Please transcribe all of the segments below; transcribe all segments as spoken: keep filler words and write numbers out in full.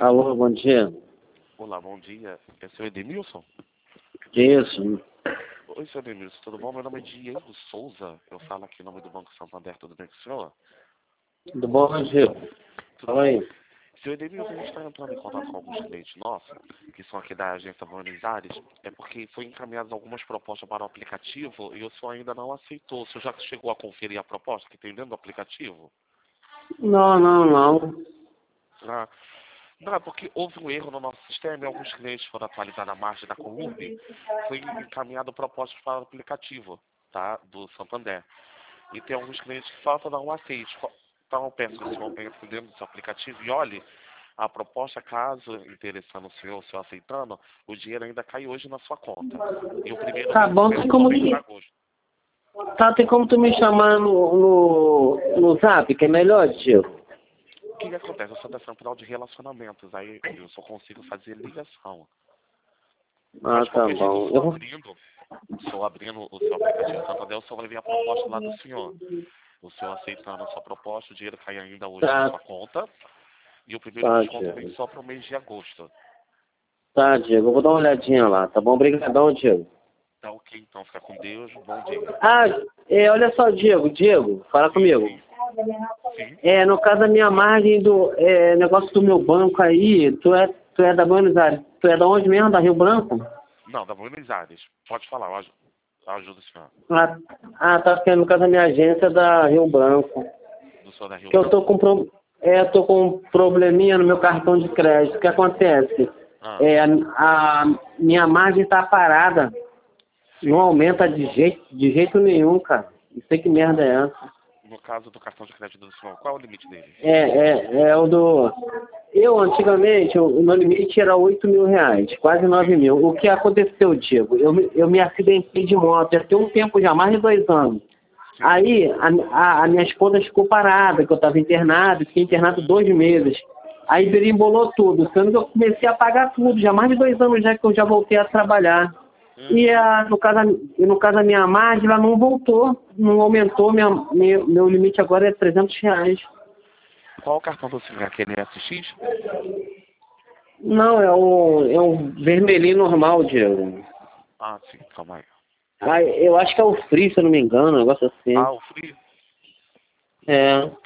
Alô, bom dia. Olá, bom dia. É o senhor Edemilson? Isso. Oi, senhor Edemilson, tudo bom? Meu nome é Diego Souza. Eu falo aqui em nome do Banco Santander, tudo bem com o senhor? Tudo bom, bom dia. Tudo Fala bom? aí. Senhor Edemilson, a gente está entrando em contato com alguns clientes nossos, que são aqui da agência Buenos Aires, é porque foi encaminhadas algumas propostas para o aplicativo e o senhor ainda não aceitou. O senhor já chegou a conferir a proposta que tem dentro do aplicativo? Não, não, não. Ah, não, é porque houve um erro no nosso sistema e alguns clientes foram atualizar a margem da Columbi. Foi encaminhado propostas para o aplicativo, tá? Do Santander. E tem alguns clientes que faltam dar um aceite. Então eu peço que o senhor entre dentro do seu aplicativo e olhe a proposta, caso interessando o senhor, o senhor aceitando, o dinheiro ainda cai hoje na sua conta. E o primeiro Tá bom, tem vencimento como somente em tu, agosto. tá, tem como tu me chamar no, no, no zap, que é melhor, Diego? O que, que acontece? Eu sou da central de relacionamentos, aí eu só consigo fazer ligação. Ah, Mas de tá qualquer jeito, eu bom. estou Eu vou... abrindo, estou abrindo o seu aplicativo Santander, o senhor vai ver a proposta lá do senhor. O senhor aceitando a sua proposta, o dinheiro cai ainda hoje na Tá, sua conta. E o primeiro tá, desconto vem Diego. só para o mês de agosto. Tá, Diego, eu vou dar uma olhadinha lá, tá bom? Obrigadão, Diego. Tá ok, então. Fica com Deus. Bom dia. Ah, é, olha só, Diego, Diego, fala Sim, comigo. sim. Sim. É, no caso da minha margem do é, negócio do meu banco aí, tu é, tu é da Buenos Aires, tu é da onde mesmo? Da Rio Branco? Não, da Buenos Aires. Pode falar, eu aju- eu ajudo o senhor. Ah, ah, tá, porque no caso da minha agência é da Rio Branco. Do senhor da Rio Que eu tô Branco? com pro... é, eu tô com um probleminha no meu cartão de crédito. O que acontece? Ah, É, a minha margem tá parada. Não sim. aumenta de jeito, de jeito nenhum, cara. Não sei que merda é essa. No caso do cartão de crédito do senhor, qual é o limite dele? É, é, é o do. Eu, antigamente, o o meu limite era oito mil reais, quase nove mil. O que aconteceu, Diego? Eu, me- eu me acidentei de moto, já tem um tempo já, mais de dois anos. Sim. Aí, a, a, a minha esposa ficou parada, que eu estava internado, fiquei internado dois meses. Aí berimbolou tudo, sendo que eu comecei a pagar tudo, já mais de dois anos já que eu já voltei a trabalhar. E Uhum. a, no, caso, da- e no caso da minha margem, ela não voltou, não aumentou, minha, meu, meu limite agora é trezentos reais. Qual o cartão do senhor? Aquele S X? Não, é um, é um vermelhinho normal, Diego. Ah, sim. Calma aí. Ah, eu acho que é o Free, se eu não me engano, um negócio assim. Ah, o Free? É, deixa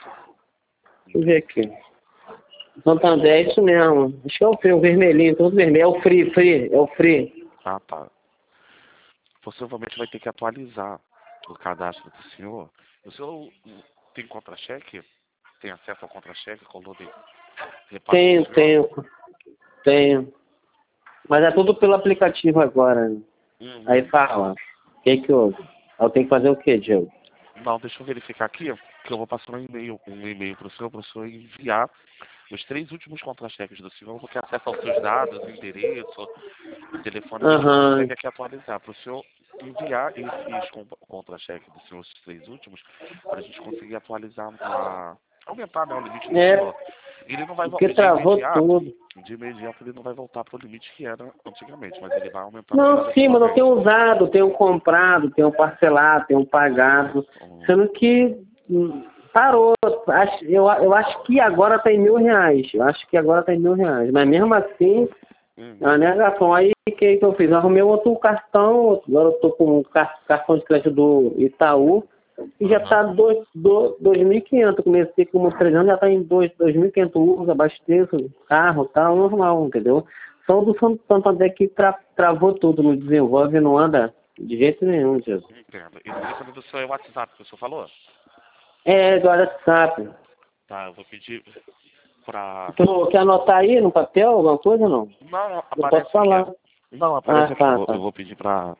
eu ver Entendi. aqui. Santander, é isso mesmo. Acho que é o Free, o vermelhinho, todo vermelho. É o Free, Free, é o Free. Ah, tá. Possivelmente vai ter que atualizar o cadastro do senhor. O senhor tem contra-cheque? Tem acesso ao contra-cheque? Coluna repasse do Tenho, senhor? tenho, tenho. Mas é tudo pelo aplicativo agora. Aí Uhum. fala, o que que houve? Aí eu tenho que fazer o quê, Diego? Não, deixa eu verificar aqui, que eu vou passar um e-mail, um e-mail para o senhor, para o senhor enviar os três últimos contra-cheques do senhor, porque acesso aos seus dados, endereço, telefone, a gente não Aham. consegue aqui atualizar. Para o senhor enviar esses con- contra-cheques do senhor, esses três últimos, para a gente conseguir atualizar, a, aumentar, né, o limite do É, senhor. Ele não vai porque voltar de travou imediato, tudo. de imediato ele não vai voltar para o limite que era antigamente, mas ele vai aumentando Não, sim, mas eu gradativamente. tenho usado, tenho comprado, tenho parcelado, tenho pagado. Hum, Sendo que hum, parou. Acho- Eu, eu acho que agora está em mil reais. Eu acho que agora está em mil reais. Mas mesmo assim, é uma uhum. negação. Aí o que, que eu fiz? Arrumei outro cartão, agora eu estou com um car- cartão de crédito do Itaú, e já está Aham. dois mil e quinhentos. Comecei com trezentos, já está em dois mil e quinhentos uso, abasteço, carro, tá normal, entendeu? Só o do Santo Santander que tra, travou tudo, não desenvolve, não anda de jeito nenhum, Diego. Entendo. E o telefone do senhor é o WhatsApp que o senhor falou? É, do WhatsApp. Tá, eu vou pedir pra... Tu quer anotar aí no papel alguma coisa ou não? Não, Eu posso aparece aqui. falar. Não, Ah, aparece aqui. Eu tá, vou, eu tá. vou pedir para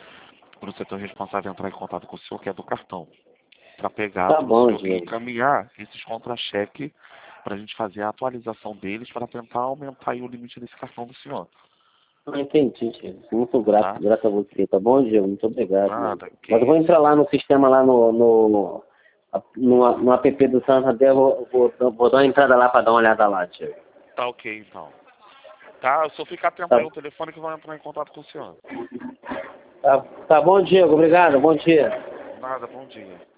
o setor responsável entrar em contato com o senhor, que é do cartão, para pegar, Tá para o bom, senhor Diego. encaminhar esses contra-cheques para a gente fazer a atualização deles para tentar aumentar aí o limite desse cartão do senhor. Ah, entendi, Diego. Muito grato, Tá? grato a você, tá bom, Diego? Muito obrigado, mano. Nada, que Mas eu vou isso. entrar lá no sistema, lá no, no, no, no app do Santander, eu vou, vou, vou dar uma entrada lá para dar uma olhada lá, Diego. Tá ok, então. Tá, o senhor fica atento Tá, aí ao telefone que vai entrar em contato com o senhor. tá, tá bom, Diego? Obrigado, bom dia. Nada, bom dia.